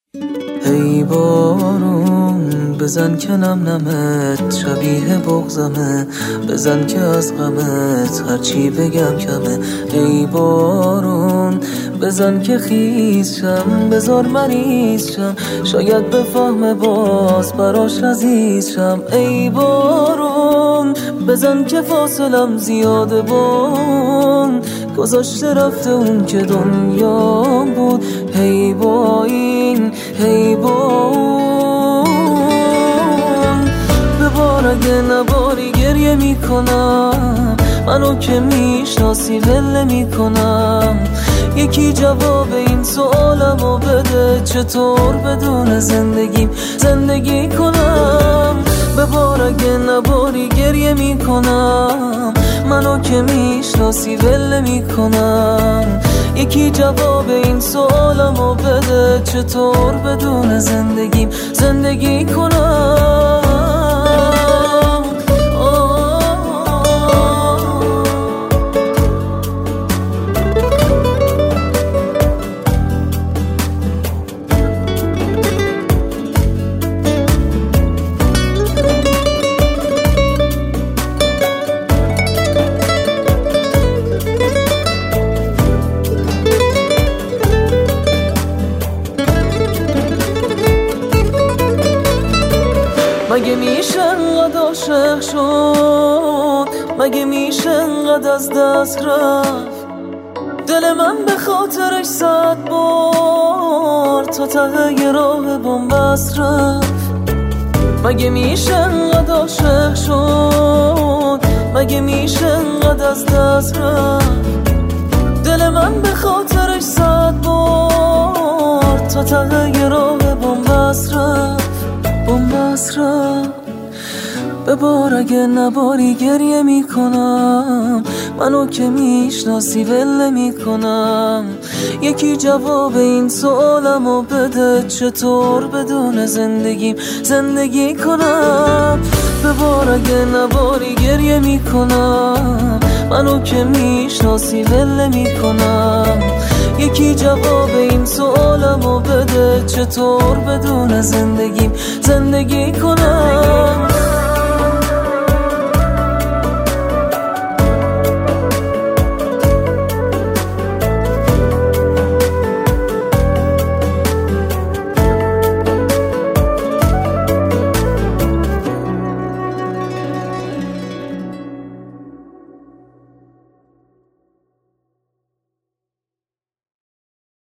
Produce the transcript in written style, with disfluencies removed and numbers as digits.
ای بارون بزن که نم نمت شبیه بغضمه، بزن که از غمت هرچی بگم کمه. ای بارون بزن که خیز شم، بذار مریض شم، شاید بفهمه باز براش عزیز شم. ای بارون بزن که فاصلم زیاده بون، گذاشته رفته اون که دنیا بود. هی با این هی با اون، به بار اگه نباری گریه میکنم، منو که میشناسی ول میکنم. یکی جواب این سوالمو بده، چطور بدون زندگی کنم؟ به بار اگه نباری گریه میکنم، منو که میشناسی ول میکنم. یکی جواب این سوالمو بده، چطور بدون زندگی کنم؟ مگه میشه انقدر عاشق شد؟ مگه میشه انقدر از دست رفت؟ دل من به خاطرش 100 بار تا ته راه بنبست رفت. مگه میشه انقدر عاشق شد؟ مگه میشه انقدر از دست رفت؟ دل من به خاطرش 100 بار تا ته راه بنبست رفت. به بار اگه نباری گریه میکنم، منو که میشناسی ول میکنم. یکی جواب این سوالمو بده، چطور بدون زندگی کنم؟ به بار اگه نباری گریه میکنم، منو که میشناسی ول میکنم. یکی جواب این سوالمو بده، چطور بدون زندگی کنم؟